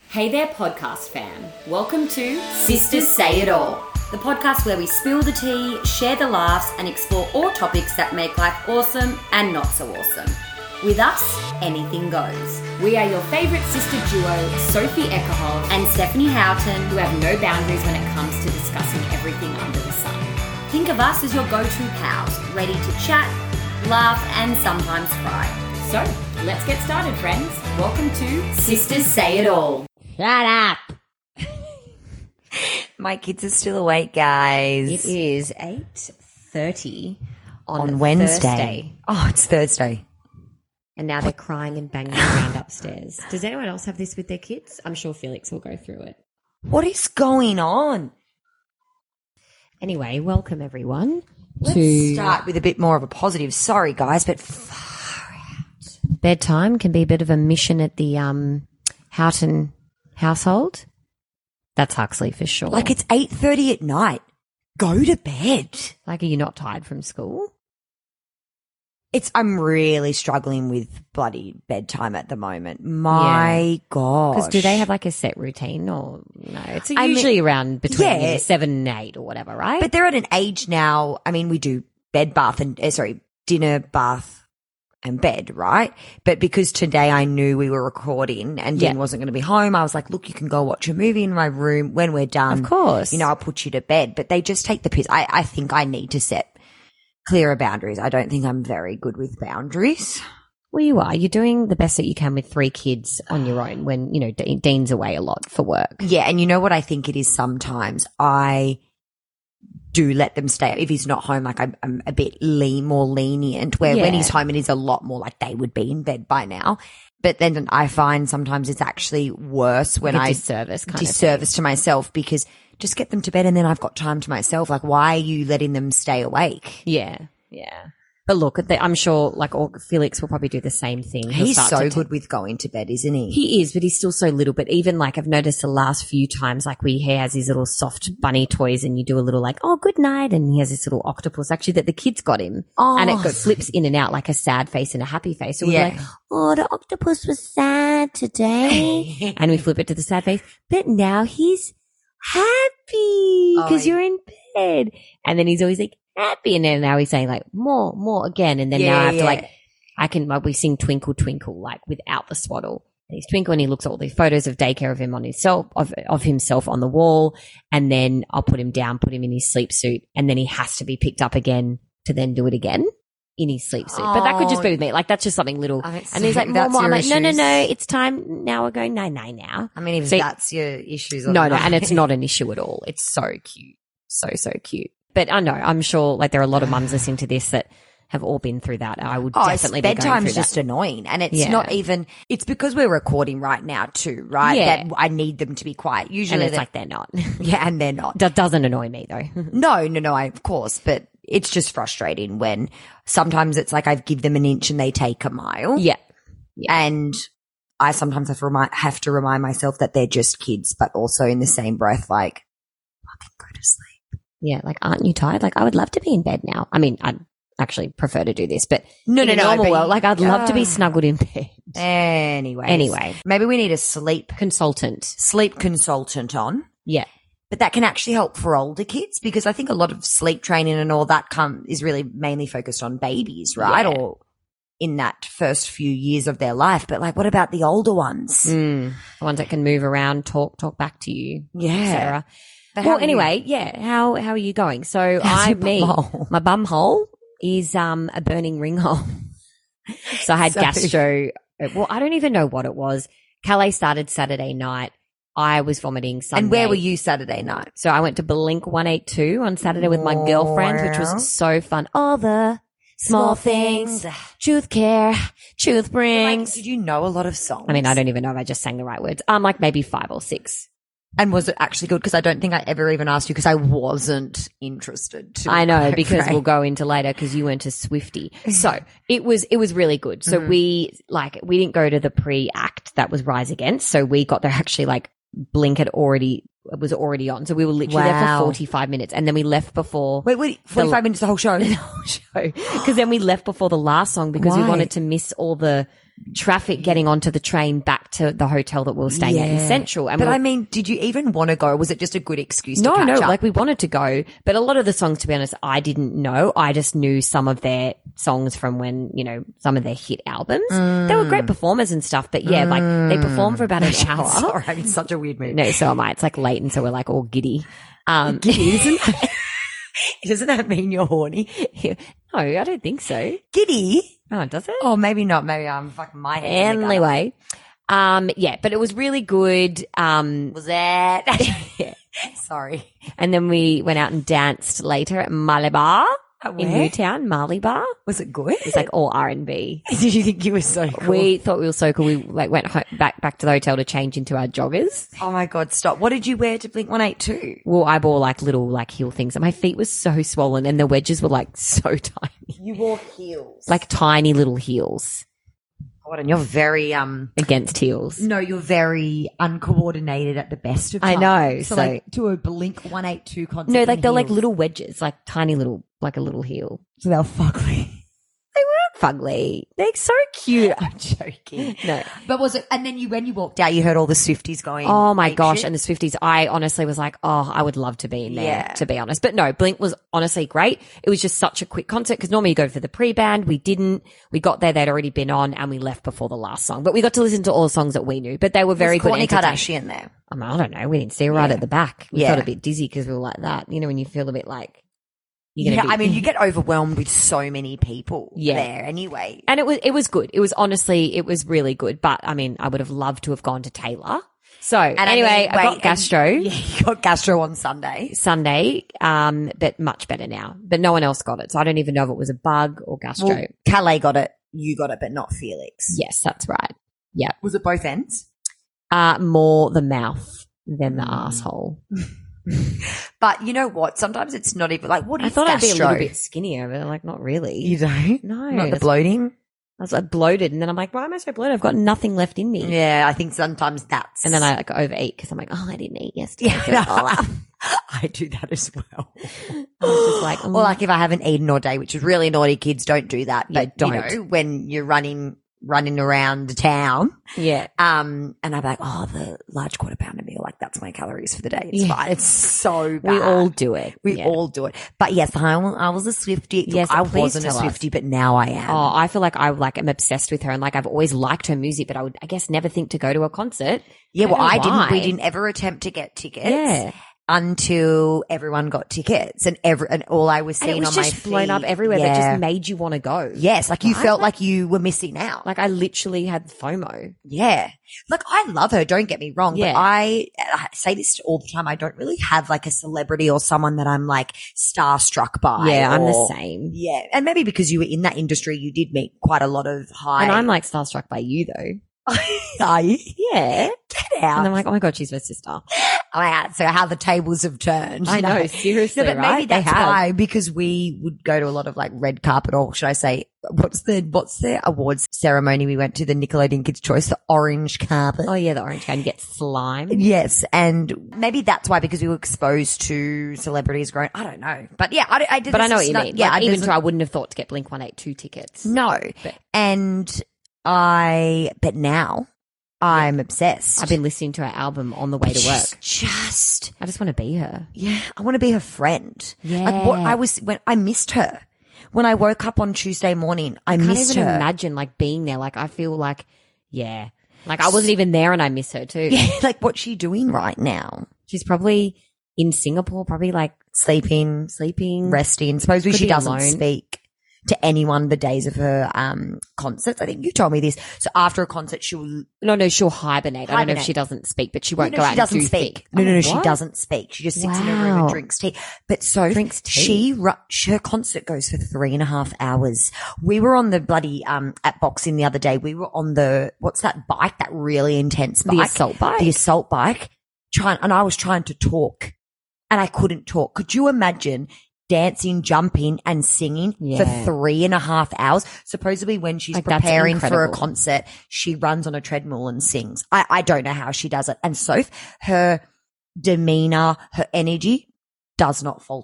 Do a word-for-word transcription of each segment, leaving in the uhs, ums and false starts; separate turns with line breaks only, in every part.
Hey there, podcast fam. Welcome to Sisters Say It All, the podcast where we spill the tea, share the laughs, and explore all topics that make life awesome and not so awesome. With us, anything goes. We are your favourite sister duo, Sophie Eckerhoff and Stephanie Houghton, who have no boundaries when it comes to discussing everything under the sun. Think of us as your go-to pals, ready to chat, laugh, and sometimes cry. So, let's get started, friends. Welcome to Sisters Say It All.
Shut up.
My kids are still awake, guys.
It is eight thirty on,
on Wednesday.
Thursday.
Oh, it's Thursday.
And now they're crying and banging around upstairs. Does anyone else have this with their kids? I'm sure Felix will go through it.
What is going on?
Anyway, welcome everyone.
Let's
to
start with a bit more of a positive. Sorry, guys, but far out.
Bedtime can be a bit of a mission at the um, Houghton household. That's Huxley for sure.
Like, it's eight thirty at night. Go to bed.
Like, are you not tired from school?
It's. I'm really struggling with bloody bedtime at the moment. My
Yeah.
gosh.
Because do they have like a set routine or no? It's
I
usually
mean,
around between
yeah.
you know, seven and eight or whatever, right?
But they're at an age now. I mean, we do bed, bath, and uh, sorry, dinner, bath, and bed, right? But because today I knew we were recording and
Yeah.
Dean wasn't going to be home, I was like, look, you can go watch a movie in my room when we're done.
Of course.
You know, I'll put you to bed. But they just take the piss. I, I think I need to set clearer boundaries. I don't think I'm very good with boundaries.
Well, you are. You're doing the best that you can with three kids on your own when, you know, De- Dean's away a lot for work.
Yeah. And you know what I think it is sometimes? I do let them stay. If he's not home, like I'm, I'm a bit lean, more lenient, where
Yeah.
when he's home, it is a lot more like they would be in bed by now. But then I find sometimes it's actually worse when
Like a
I
disservice kind of
disservice to myself, because just get them to bed and then I've got time to myself. Like, why are you letting them stay awake?
Yeah, yeah. But look, the, I'm sure like all, Felix will probably do the same thing. He'll
He's
start
so
to
good with going to bed, isn't he?
He is, but he's still so little. But even like I've noticed the last few times, like we, he has these little soft bunny toys and you do a little like, oh, good night. And he has this little octopus actually that the kids got him.
Oh.
And it go, flips in and out like a sad face and a happy face. So we're
Yeah.
like, oh, the octopus was sad today. And we flip it to the sad face. But now he's happy because
Oh,
you're in bed. And then he's always like happy. And then now he's saying like more, more again. And then now I have
Yeah,
to
yeah.
like, I can, like, we sing Twinkle Twinkle, like without the swaddle. And he's Twinkle and he looks at all these photos of daycare of him on his self, of, of himself on the wall. And then I'll put him down, put him in his sleep suit. And then he has to be picked up again to then do it again in his sleep suit. But that could just be with me. Like, that's just something little.
Oh, it's-
and he's like, more,
that's
more. I'm
your
like, no, no,
issues.
no, it's time. Now we're going nine, nine now.
I mean, if
So-
that's your issues. or
No, no.
not.
And it's not an issue at all. It's so cute. So, so cute. But I know, I'm sure like there are a lot of mums listening to this that have all been through that. I would
Oh,
definitely
it's,
be going through
bedtime's just
that.
annoying. And it's
Yeah.
not even, it's because we're recording right now too, right?
Yeah.
That I need them to be quiet. Usually
And it's
they-
like they're not.
yeah, and they're not.
That doesn't annoy me though.
No, no, no, I, of course, but it's just frustrating when sometimes it's like I give them an inch and they take a mile.
yeah.
And I sometimes have to remind, have to remind myself that they're just kids, but also in the same breath, like, fucking go to sleep.
Yeah, like, aren't you tired? Like, I would love to be in bed now. I mean, I'd actually prefer to do this, but
No,
in
no,
a
no,
normal
but-
world, like, I'd love to be
Ah.
snuggled in bed.
Anyway.
Anyway.
Maybe we need a sleep,
Consultant.
sleep consultant on.
Yeah.
But that can actually help for older kids, because I think a lot of sleep training and all that come is really mainly focused on babies, right?
Yeah.
Or in that first few years of their life. But like, what about the older ones?
Mm. The ones that can move around, talk, talk back to you.
Yeah.
et cetera.
But how
Well,
do you-
anyway, yeah. How, how are you going? So
How's
I,
your
me,
bum hole?
my bum hole is, um, a burning ring hole. So I had
So-
gastro. Well, I don't even know what it was. Calais started Saturday night. I was vomiting Sunday.
And where were you Saturday night?
So I went to Blink one eighty-two on Saturday with my girlfriend, which
Wow.
was so fun. All the small things, truth care, truth
Like,
brings.
did you know a lot of songs?
I mean, I don't even know if I just sang the right words. Um, like maybe five or six.
And was it actually good? Because I don't think I ever even asked you, because I wasn't interested. To
I know,
be
because
frank.
we'll go into later because you weren't a Swiftie. So it was, it was really good. So
Mm-hmm.
we, like, we didn't go to the pre-act that was Rise Against. So we got there actually like Blink had already, was already on. So we were literally there
Wow.
for forty-five minutes and then we left before.
Wait, wait, forty-five
The-
minutes the whole show.
the whole show. Because then we left before the last song because we
Why?
wanted to miss all the traffic getting onto the train back to the hotel that we were staying at in
Yeah.
Central. And
But
we-
I mean, did you even want to go? Or was it just a good excuse
no,
to catch
no,
up?
like we wanted to go, but a lot of the songs, to be honest, I didn't know. I just knew some of their songs from when, you know, some of their hit albums. They were great performers and stuff, but yeah, like they performed for about an hour.
Sorry, I'm in such a weird mood.
No, so am I. It's like late, and so we're like all giddy. Um,
Giddy, isn't it? Doesn't that mean you're horny?
no, I don't think so.
Giddy?
Oh, does it?
Oh, maybe not. Maybe I'm fucking my head. in the gutter.
Anyway, um, yeah, but it was really good. Um,
Was that?
yeah.
Sorry.
And then we went out and danced later at Malabar
At
in
where?
Newtown, Marley Bar.
Was it good?
It's like all R and B.
Did you think you were so cool?
We thought we were so cool. We like went home, back back to the hotel to change into our joggers.
Oh my God, stop. What did you wear to Blink one eighty-two?
Well, I wore like little like heel things, and my feet were so swollen, and the wedges were like so tiny,
You wore heels.
like tiny little heels
God, and you're very, um,
against heels.
no, you're very uncoordinated at the best of
I
times.
know,
So,
so-
like to a Blink one eighty-two concert.
No,
in
like they're like
heels.
little wedges, like tiny little, like a little heel.
So they'll fugly.
Fugly, they're so cute.
I'm joking.
No.
But was it, and then you, when you walked out, you heard all the Swifties going.
Oh my
apeshit?
gosh. And the Swifties, I honestly was like, oh, I would love to be in there,
Yeah.
to be honest. But no, Blink was honestly great. It was just such a quick concert because normally you go for the pre-band. We didn't. We got there, they'd already been on, and we left before the last song. But we got to listen to all the songs that we knew. But they were very
Was
good.
Kourtney
entertain-
Kardashian there.
I mean, I don't know. We didn't see her right
Yeah.
at the back. We
Yeah.
felt a bit dizzy because we were like that. You know, when you feel a bit like you're
Yeah,
gonna be.
I mean, you get overwhelmed with so many people
Yeah.
there anyway.
And it was, it was good. It was honestly, it was really good. But I mean, I would have loved to have gone to Taylor. So
And I
anyway,
mean,
I, got
wait,
gastro.
and- yeah, you got gastro on Sunday.
Sunday, um, but much better now. But no one else got it. So I don't even know if it was a bug or gastro.
Well, Calais got it. You got it, but not Felix.
Yes, that's right. Yeah.
Was it both ends?
Uh, more the mouth than the
Mm.
asshole.
But you know what? Sometimes it's not even like, what is
I thought
gastro?
I'd be a little bit skinnier, but like not really.
You don't?
No.
Not the
that's-
bloating?
I was like bloated, and then I'm like, why am I so bloated? I've got nothing left in me.
Yeah, I think sometimes that's.
And then I like overeat because I'm like, oh, I didn't eat yesterday.
Yeah,
So it's all up.
I do that as well.
I was just like,
or
mm.
like if I haven't eaten all day, which is really naughty. Kids don't do that.
Yeah,
But
don't.
you know, when you're running, running around the town,
yeah.
um, and I'm like, oh, the large quarter pounder meal, like that's my calories for the day. It's
Yeah.
fine. It's so bad.
We all do it.
We
Yeah.
all do it. But yes, I, wa- I was a Swiftie. Look,
Yes,
I
please
wasn't a
tell us.
Swiftie, but now I am.
Oh, I feel like I like am obsessed with her, and like I've always liked her music, but I would, I guess, never think to go to a concert.
yeah, well,
don't know
I didn't, we
why.
didn't ever attempt to get tickets.
Yeah.
Until everyone got tickets and every, and all I was
And
seeing
it was
on
just
my
blown up
feed-
everywhere that
Yeah.
just made you want to go.
Yes, like you
Right?
felt like you were missing out.
Like I literally had FOMO.
Yeah. Like I love her, don't get me wrong,
Yeah.
but I, I say this all the time. I don't really have like a celebrity or someone that I'm like starstruck by.
Yeah, I'm the
or-
same.
Yeah. And maybe because you were in that industry, you did meet quite a lot of high.
And I'm like starstruck by you though.
Are you?
Yeah.
Get out.
And I'm like, oh my God, she's my sister.
Oh my God. So how the tables have turned.
I know,
No.
seriously,
No, but
right?
maybe
They
that's
have.
why, because we would go to a lot of like red carpet, or should I say, what's the, what's the awards ceremony we went to, the Nickelodeon Kids' Choice, the orange carpet?
Oh yeah, the orange can get slime.
Yes, and maybe that's why, because we were exposed to celebrities growing. I don't know, but yeah, I, I did.
But I
this
know what
is
you
not-
mean.
Yeah,
Like,
I
even
doesn't-
so, I wouldn't have thought to get Blink one eighty-two tickets.
no,
But-
and I, but now I'm obsessed.
I've been listening to her album on the way to work.
She's Just
I just want to be her.
yeah, I want to be her friend.
Yeah.
like what I was when I missed her when I woke up on Tuesday morning. I,
I can't
missed
even
her.
imagine like being there. Like I feel like, yeah, like I wasn't even there and I miss her too.
Yeah, like what's she doing right now?
She's probably in Singapore, probably like
Sleeping,
sleeping.
resting. Supposedly
Could
she
be
doesn't
alone.
speak to anyone the days of her um concerts. I think you told me this. So after a concert, she'll
No, no, she'll hibernate. I don't know if
Hibernate.
she doesn't speak, but she won't
no,
go
no,
out
she doesn't
and do
speak.
things.
No, no,
Oh,
no, she
what?
doesn't speak. She just sits in her room and
Wow.
drinks tea. But so
Drinks tea.
she ru- her concert goes for three and a half hours. We were on the bloody um at boxing the other day. We were on the what's that bike? That really intense bike,
The assault bike?
The assault bike. Trying, and I was trying to talk, and I couldn't talk. Could you imagine? Dancing, jumping and singing
Yeah.
for three and a half hours. Supposedly when she's
Like, that's
preparing for a
incredible.
concert, she runs on a treadmill and sings. I, I don't know how she does it. And Soph, her demeanor, her energy does not falter.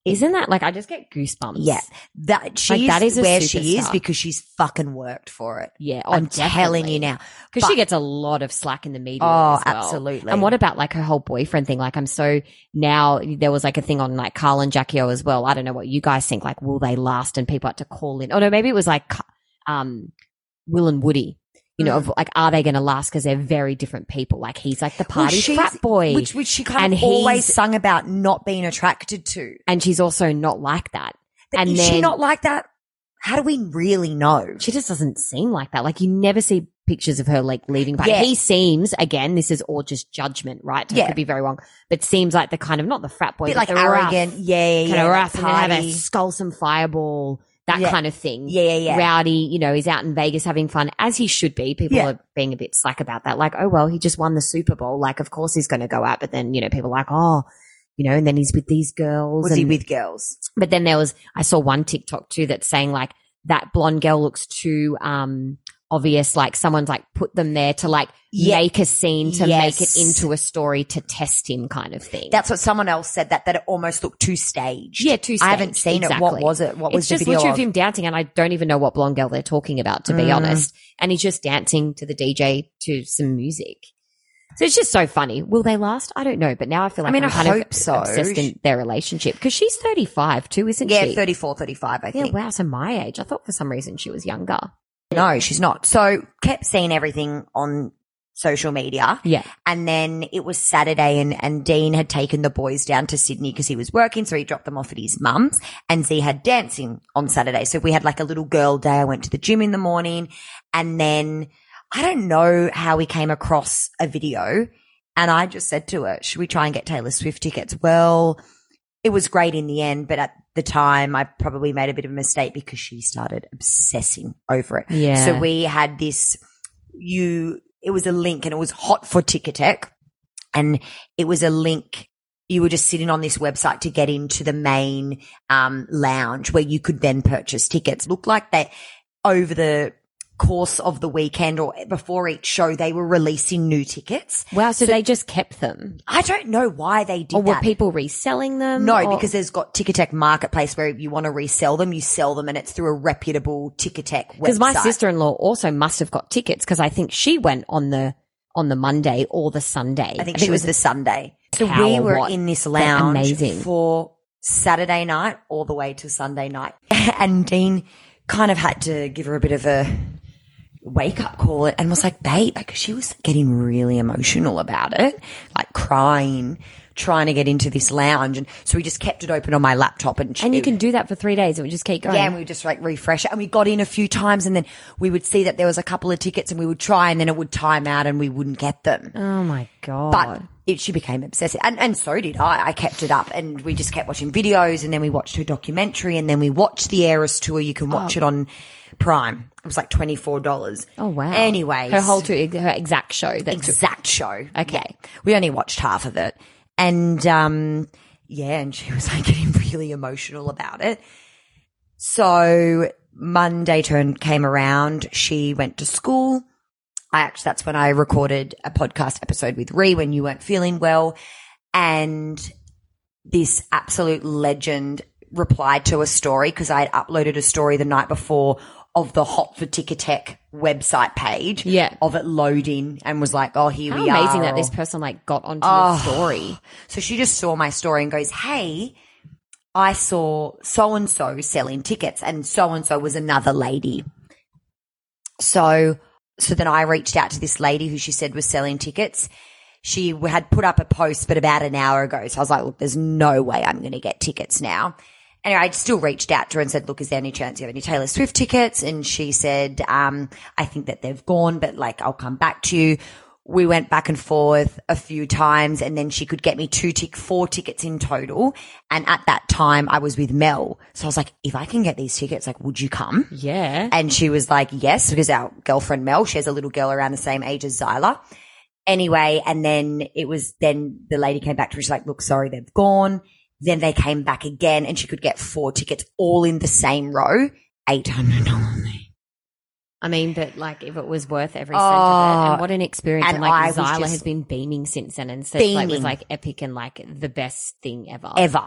Isn't that like, I just get goosebumps.
Yeah. That she's
that is a
where she is
superstar.
because she's fucking worked for it.
Yeah. Oh,
I'm telling you now.
Because she
But-
gets a lot of slack in the media.
Oh,
as well.
absolutely.
And what about like her whole boyfriend thing? Like I'm so now there was like a thing on like Carl and Jackie O as well. I don't know what you guys think. Like, will they last? And people had to call in. Oh no, maybe it was like, um, Will and Woody. You know,
Mm.
of like, are they going to last? Because they're very different people. Like he's like the
Well,
party
she's-
frat boy.
Which, which she kind
And
of always
he's-
sung about not being attracted to.
and she's also not like that.
But
And
is
then
she not like that? How do we really know?
she just doesn't seem like that. Like you never see pictures of her like leaving. Party.
Yeah.
He seems, again, this is all just judgment, right? I
Yeah.
could be very wrong, but seems like the kind of, not the frat boy,
Bit
but
like
the rough,
arrogant. Yeah, yeah,
kind
yeah.
of
like
rough and then have a
party.
skull some fireball, that
Yeah.
kind of thing.
Yeah, yeah, yeah.
Rowdy, you know, he's out in Vegas having fun as he should be. People
Yeah.
are being a bit slack about that. Like, oh, well, he just won the Super Bowl. Like, of course he's going to go out. But then, you know, people are like, oh, you know, and then he's with these girls.
Was
and,
he with girls?
But then there was, I saw one TikTok too that's saying like that blonde girl looks too, um, obvious. Like someone's like put them there to like
Yeah.
make a scene to
Yes.
make it into a story to test him kind of thing.
That's what someone else said, that, that it almost looked too staged.
Yeah, too
I haven't
staged,
seen it. What
exactly.
was it? What was
it's
the
just
video
literally
of?
of him dancing, and I don't even know what blonde girl they're talking about, to be
Mm.
honest. And he's just dancing to the D J to some music. So it's just so funny. Will they last? I don't know. But now I feel like
I mean,
I'm
I
kind
hope
of
so.
obsessed in their relationship because she's thirty-five too, isn't
Yeah,
she?
thirty-four, thirty-five, I
Yeah,
think.
wow. So my age. I thought for some reason she was younger.
No, she's not. So kept seeing everything on social media.
Yeah.
And then it was Saturday and, and Dean had taken the boys down to Sydney because he was working. So he dropped them off at his mum's, and Z had dancing on Saturday. So we had like a little girl day. I went to the gym in the morning, and then I don't know how we came across a video, and I just said to her, should we try and get Taylor Swift tickets? Well, it was great in the end, but at the time I probably made a bit of a mistake because she started obsessing over it.
Yeah.
So we had this, you, it was a link, and it was hot for Ticketek, and it was a link. You were just sitting on this website to get into the main um, lounge where you could then purchase tickets. Looked like that over the course of the weekend or before each show, they were releasing new tickets.
Wow. So, they just kept them,
I don't know why they did
or were
that.
people reselling them?
No,
or-
because there's got Ticketek Marketplace where if you want to resell them, you sell them, and it's through a reputable Ticketek website.
Because my sister-in-law also must have got tickets because I think she went on the on the Monday or the Sunday.
I think she was the Sunday. So
How
we
or
were
what?
in this
They're
lounge
amazing.
for Saturday night all the way to Sunday night. And Dean kind of had to give her a bit of a wake up call and was like, babe, like she was getting really emotional about it, like crying, trying to get into this lounge. And so we just kept it open on my laptop, and,
And you can do that for three days. It would just keep going.
yeah, and we would just like refresh it, and we got in a few times, and then we would see that there was a couple of tickets, and we would try, and then it would time out, and we wouldn't get them.
Oh my God.
But it, she became obsessive, and and so did I. I kept it up, and we just kept watching videos, and then we watched her documentary, and then we watched the Eras tour. You can watch it on Prime. It was like twenty four dollars.
Oh wow.
Anyways,
her whole tour, her exact show. That took-
exact show.
Okay.
Yeah. We only watched half of it. And, um, yeah, and she was like getting really emotional about it. So Monday turn came around. She went to school. I actually, that's when I recorded a podcast episode with Ree when you weren't feeling well. And this absolute legend replied to a story because I had uploaded a story the night before of the Hot for Ticketek website page,
Yeah.
of it loading, and was like, oh, here
How
we are.
amazing that
or-
this person like got onto
Oh.
the story.
So she just saw my story and goes, hey, I saw so-and-so selling tickets, and so-and-so was another lady. So, so then I reached out to this lady who she said was selling tickets. She had put up a post, but about an hour ago. So I was like, look, there's no way I'm going to get tickets now. Anyway, I still reached out to her and said, look, is there any chance you have any Taylor Swift tickets? And she said, um, I think that they've gone, but like, I'll come back to you. We went back and forth a few times, and then she could get me two tick, four tickets in total. And at that time I was with Mel. So I was like, if I can get these tickets, like, would you come?
Yeah.
And she was like, yes, because our girlfriend Mel, she has a little girl around the same age as Zyla. Anyway, and then it was, then the lady came back to her. She's like, look, sorry, they've gone. Then they came back again, and she could get four tickets all in the same row, eight hundred dollars.
I mean, but like if it was worth every cent of it, and what an experience.
and
And, like
I was
Zyla
just
has been beaming since then, and so like was
beaming.
like epic and like the best thing ever.
Ever.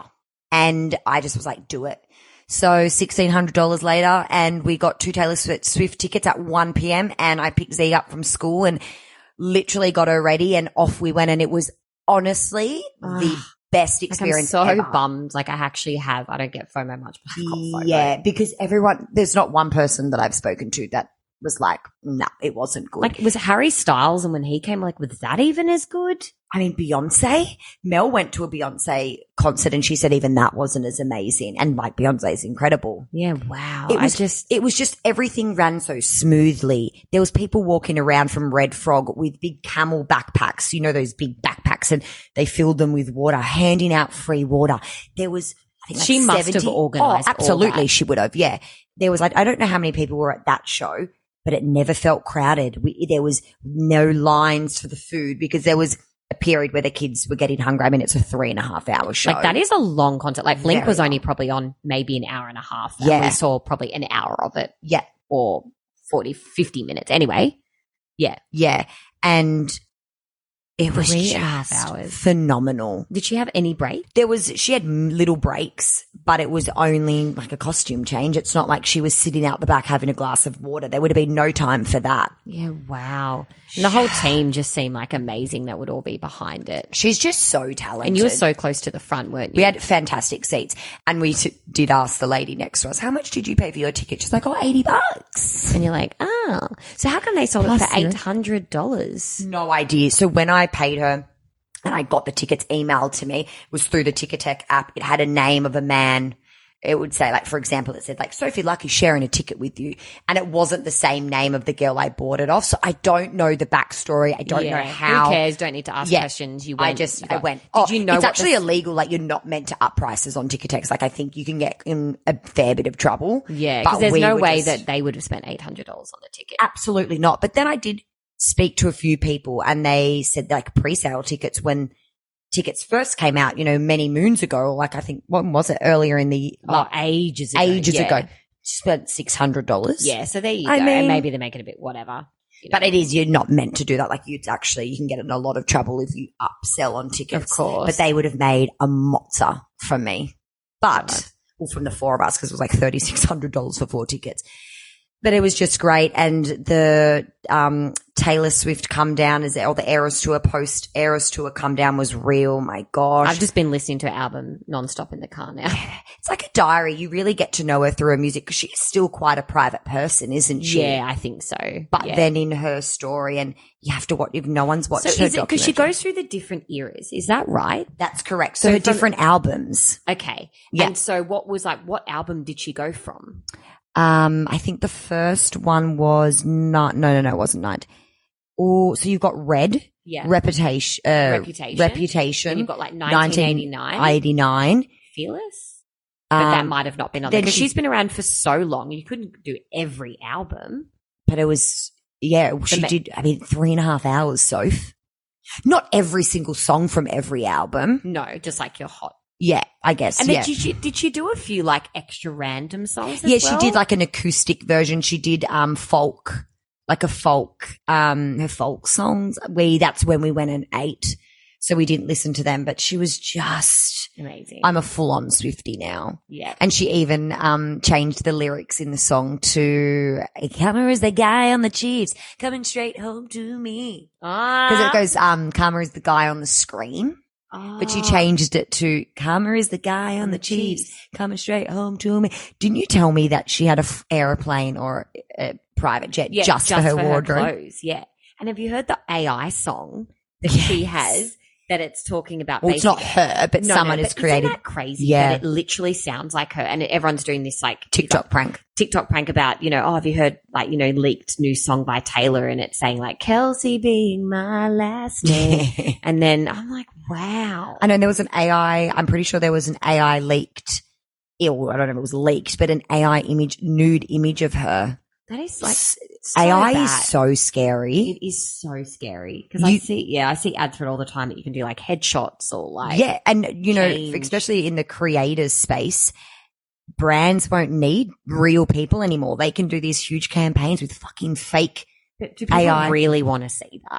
And I just was like, do it. So sixteen hundred dollars later, and we got two Taylor Swift tickets at one p.m. and I picked Z up from school and literally got her ready and off we went. And it was honestly the best experience
like I'm so
ever.
bummed. Like I actually have, I don't get FOMO much, but I've got FOMO.
Yeah, because everyone, there's not one person that I've spoken to that was like, no, nah, it wasn't good.
Like, was Harry Styles, and when he came, like, was that even as good?
I mean, Beyonce, Mel went to a Beyonce concert and she said even that wasn't as amazing. And like Beyonce is incredible.
Yeah, wow.
It was
I just,
it was just everything ran so smoothly. There was people walking around from Red Frog with big camel backpacks, you know, those big backpacks, and they filled them with water, handing out free water. There was, I think like
she must
seventy
have organised
Oh, absolutely.
all that.
She would have. Yeah. There was, I, I don't know how many people were at that show, but it never felt crowded. We, there was no lines for the food because there was a period where the kids were getting hungry. I mean, it's a three and a half hour show.
Like that is a long concert. Like Blink
Very
was only
long.
probably on maybe an hour and a half. And
Yeah.
we saw probably an hour of it
Yeah.
or forty, fifty minutes. Anyway. Yeah.
Yeah. And it was
Three
just
and a half hours.
phenomenal.
Did she have any break?
There was, she had little breaks, but it was only like a costume change. It's not like she was sitting out the back having a glass of water. There would have been no time for that.
Yeah, wow. And the whole team just seemed like amazing that would all be behind it.
She's just so talented.
And you were so close to the front, weren't you?
We had fantastic seats, and we t- did ask the lady next to us, how much did you pay for your ticket? She's like, oh, eighty bucks.
And you're like, oh. So how come they sold
Plus,
it for
you know-
eight hundred dollars?
No idea. So when I paid her and I got the tickets emailed to me, it was through the Ticketek app. It had a name of a man. It would say, like, for example, it said like Sophie Lucky sharing a ticket with you, and it wasn't the same name of the girl I bought it off. So I don't know the backstory. I don't know how.
Who cares? Don't need to ask
Yeah.
questions. You
I
went,
just,
you
I
got-
went.
Did
Oh,
you know
it's
what
actually
the-
illegal. Like, you're not meant to up prices on Ticketek. Like, I think you can get in a fair bit of trouble.
Yeah,
But
because there's
we
no
were
way
just-
that they would have spent eight hundred dollars on the ticket.
Absolutely not. But then I did speak to a few people, and they said like pre-sale tickets when tickets first came out, you know, many moons ago, like I think, when was it, earlier in the,
Oh,
like,
ages ago.
ages
yeah.
ago, spent six hundred dollars.
Yeah, so there you
I
go.
mean-
and maybe they make it a bit whatever. you know.
But it is, you're not meant to do that. Like, you actually, you can get in a lot of trouble if you upsell on tickets.
Of course.
But they would have made a mozza from me. But,
God.
well, from the four of us, because it was like thirty-six hundred dollars for four tickets. But it was just great. And the um, Taylor Swift come down, is or the Eras Tour, post Eras Tour come down was real. My gosh.
I've just been listening to her album nonstop in the car now.
It's like a diary. You really get to know her through her music because she's still quite a private person, isn't she?
Yeah, I think so.
But
yeah.
then in her story, and you have to watch, if no one's watched
so
her
is it because she
documentary.
goes through the different eras? Is that right?
That's correct. So,
So
her
from-
different albums.
Okay.
Yeah.
And so what was like, what album did she go from?
Um, I think the first one was not, no, no, no, it wasn't Night. Oh, so you've got Red,
Yeah.
Reputation, uh,
Reputation.
Reputation.
And you've got like nineteen eighty-nine.
nineteen eighty-nine.
Fearless? But that
Um,
might have not been on
then
there because
she-
she's been around for so long. You couldn't do every album.
but it was, yeah, she
ma-
did, I mean, three and a half hours, Soph. Not every single song from every album.
No, just like your hot.
Yeah, I guess,
And
yeah.
then did she, did she do a few like extra random songs as
Yeah,
well?
she did like an acoustic version. She did um folk, like a folk, um her folk songs. We that's when we went and ate, so we didn't listen to them. But she was just,
Amazing.
I'm a full on Swiftie now.
yeah.
And she even um changed the lyrics in the song to "Karma is the guy on the Chiefs coming straight home to me," because
Ah.
it goes um Karma is the guy on the screen. But she
Oh.
changed it to "Karma is the guy on the Chiefs coming straight home to me." Didn't you tell me that she had a f- airplane or a private jet
Yeah,
just, for her wardrobe?
clothes, yeah. And have you heard the A I song that she has that it's talking about?
Well, it's not
basically-
her, but
No,
someone
no,
has
but
created
Isn't that crazy?
Yeah.
That it literally sounds like her, and everyone's doing this like
TikTok prank.
TikTok prank about, you know, oh, have you heard like, you know, leaked new song by Taylor, and it's saying like Kelsey being my last name, and then I'm like, wow.
I know there was an A I. I'm pretty sure there was an A I leaked. Ew, I don't know if it was leaked, but an A I image, nude image of her.
That is like
S-
so
A I
bad.
is so scary.
It is so scary because I
You-
see, yeah, I see ads for it all the time that you can do like headshots or like,
Yeah, and you know,
change.
especially in the creators space, brands won't need real people anymore. They can do these huge campaigns with fucking fake.
But do people
A I.
really want to see that?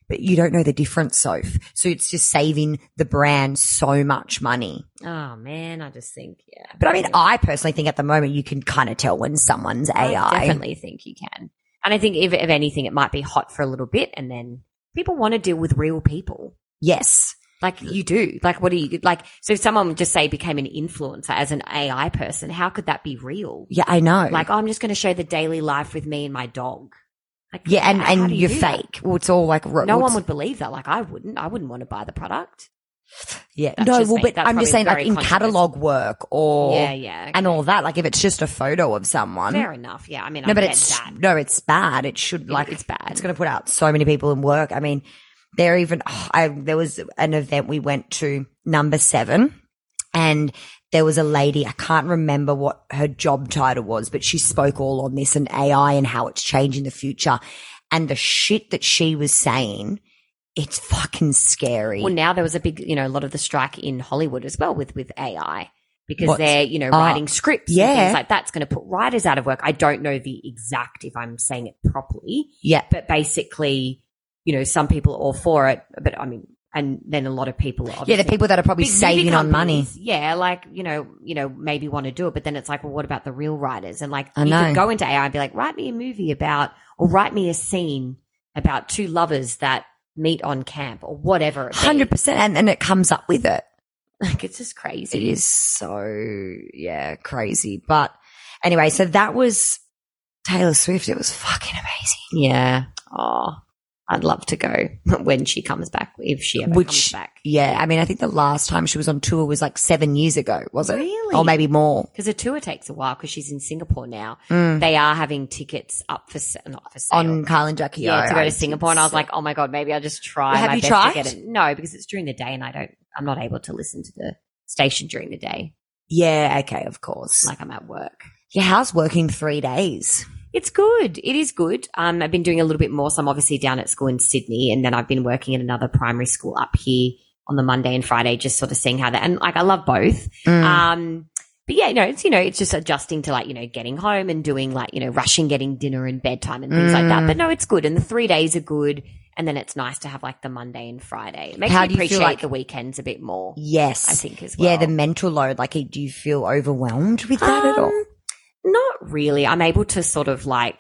but you don't know the difference, Soph. So it's just saving the brand so much money.
Oh man, I just think, yeah.
But I mean, I personally think at the moment you can kind of tell when someone's A I.
I definitely think you can. And I think if, if anything, it might be hot for a little bit and then people want to deal with real people.
Yes.
Like you do. Like what do you, like, so if someone just say became an influencer as an A I person, how could that be real?
Yeah, I know.
Like, oh, I'm just going to show the daily life with me and my dog. Like,
yeah, and,
how
and
do you
you're
do that?
fake. Well, it's all like ro-
No
what's-
one would believe that. Like I wouldn't. I wouldn't want to buy the product.
Yeah,
That's
no,
just
well,
me.
but
That's
I'm just
probably
saying, like
very
in
controversial.
catalog work or
Yeah, yeah, okay.
and all that. Like if it's just a photo of someone,
Fair enough. Yeah, I mean,
no,
I
but
get
it's
that.
no, it's bad. It should like
it's bad.
It's going to put out so many people in work. I mean, there even oh, I there was an event we went to, number seven, and there was a lady. I can't remember what her job title was, but she spoke all on this and A I and how it's changing the future, and the shit that she was saying. It's fucking scary.
Well, now there was a big, you know, a lot of the strike in Hollywood as well with, with A I because
What's-
they're, you know,
uh,
writing scripts
yeah.
and things like that's going to put writers out of work. I don't know the exact, if I'm saying it properly,
Yeah.
but basically, you know, some people are all for it, but I mean, and then a lot of people are
Yeah,
obviously
the people that are probably
big movie
saving on money.
companies, yeah, like, you know, you know, maybe want to do it, but then it's like, well, what about the real writers? And like,
I
you
know.
could go into A I and be like, write me a movie about, or write me a scene about two lovers that meet on camp or whatever. it be.
one hundred percent. And, and it comes up with it.
Like, it's just
It
crazy.
is so, yeah, crazy. But anyway, so that was Taylor Swift. It was fucking amazing.
Yeah. Oh, I'd love to go when she comes back, if she ever
Which,
comes back.
yeah, I mean, I think the last time she was on tour was like seven years ago, was it?
Really?
Or maybe more.
Because a tour takes a while because she's in Singapore now.
Mm.
They are having tickets up for, sa- not for sale.
On Kyle and Jackie
yeah,
O.
to go
I
to Singapore. And I was
did
like, oh my God, maybe I'll just try
Have
my
you
best
tried?
to get it. No, because it's during the day and I don't, I'm not able to listen to the station during the day.
Yeah, okay, of course.
Like I'm at work.
Yeah, how's working three days?
It's good. It is good. Um, I've been doing a little bit more. So I'm obviously down at school in Sydney and then I've been working at another primary school up here on the Monday and Friday, just sort of seeing how that, and like I love both.
Mm.
Um, but yeah, you know, it's, you know, it's just adjusting to like, you know, getting home and doing like, you know, rushing, getting dinner and bedtime and things like
Mm.
that. But no, it's good. And the three days are good. And then it's nice to have like the Monday and Friday. It makes
How
me
do you feel
appreciate
like-
the weekends a bit more.
Yes.
I think as well.
Yeah, the mental load. Like, do you feel overwhelmed with that at all?
Um, Not really. I'm able to sort of like,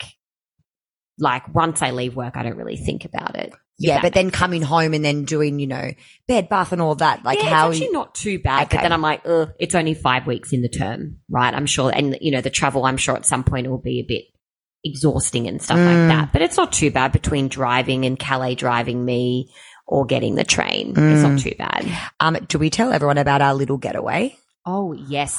like once I leave work, I don't really think about it.
Yeah,
that
but then coming home and then doing, you know, bed, bath and all that. Like
yeah,
how
it's actually not too bad.
Okay.
But then I'm like, ugh, it's only five weeks in the term, right? I'm sure. And, you know, the travel, I'm sure at some point it will be a bit exhausting and stuff
Mm.
like that. But it's not too bad between driving and Calais driving me or getting the train. It's
Mm.
not too bad.
um do we tell everyone about our little getaway?
Oh, yes.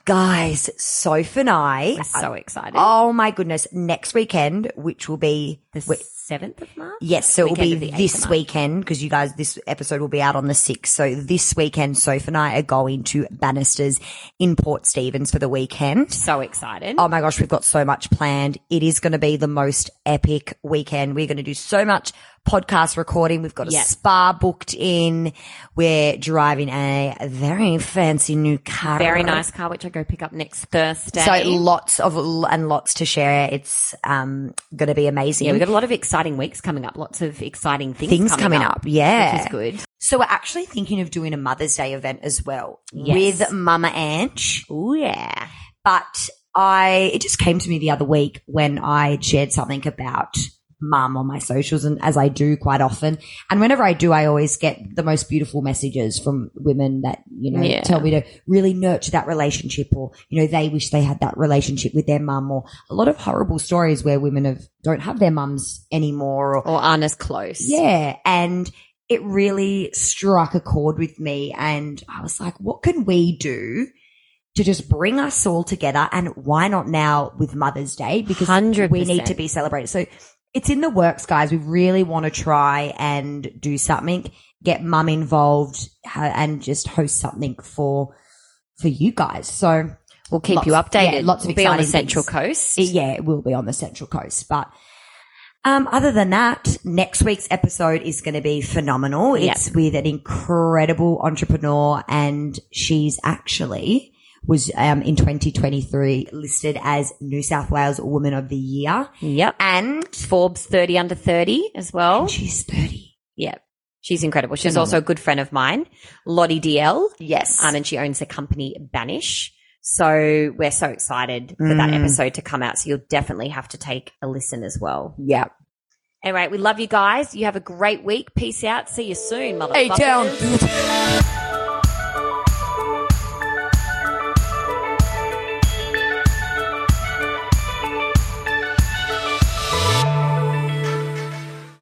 Guys, Soph and I
We're so excited.
oh my goodness, next weekend, which will be
the
wait,
seventh of March?
yes, so it will
Weekend
be
of the eighth of
this
March.
weekend because you guys, this episode will be out on the sixth. So this weekend, Soph and I are going to Bannister's in Port Stephens for the weekend.
So excited.
Oh my gosh, we've got so much planned. It is going to be the most epic weekend. We're going to do so much podcast recording. We've got a
Yep.
spa booked in. We're driving a very fancy new car.
Very nice car, which I go pick up next Thursday.
So lots of and lots to share. It's um going to be amazing.
yeah, we've got a lot of exciting weeks coming up. Lots of exciting things,
Things coming up, yeah.
Which is good.
So we're actually thinking of doing a Mother's Day event as well
Yes.
with Mama Ange.
Oh, yeah.
But I, it just came to me the other week when I shared something about mum on my socials, and as I do quite often. And whenever I do, I always get the most beautiful messages from women that, you know,
Yeah.
tell me to really nurture that relationship, or, you know, they wish they had that relationship with their mum, or a lot of horrible stories where women have, don't have their mums anymore, or
Or aren't as close.
yeah. And it really struck a chord with me. And I was like, what can we do to just bring us all together? And why not now with Mother's Day? Because
one hundred
we
percent.
need to be celebrated. So it's in the works, guys. We really want to try and do something, get mum involved, ha- and just host something for, for you guys. So
We'll keep
lots-
you updated.
yeah, lots of
we'll be on the
exciting
Central
things.
Coast.
It- yeah, it will be on the Central Coast. But um, other than that, next week's episode is going to be phenomenal.
Yep.
It's with an incredible entrepreneur, and she's actually was um, in twenty twenty-three listed as New South Wales Woman of the Year.
Yep.
And
Forbes thirty under thirty as well.
she's thirty.
Yeah. She's incredible. She's
Phenomenal.
also a good friend of mine, Lottie D L.
Yes.
Um, and she owns the company Banish. So we're so excited for that
Mm.
episode to come out. So you'll definitely have to take a listen as well.
Yeah.
Anyway, we love you guys. You have a great week. Peace out. See you soon, motherfuckers.
Hey, down.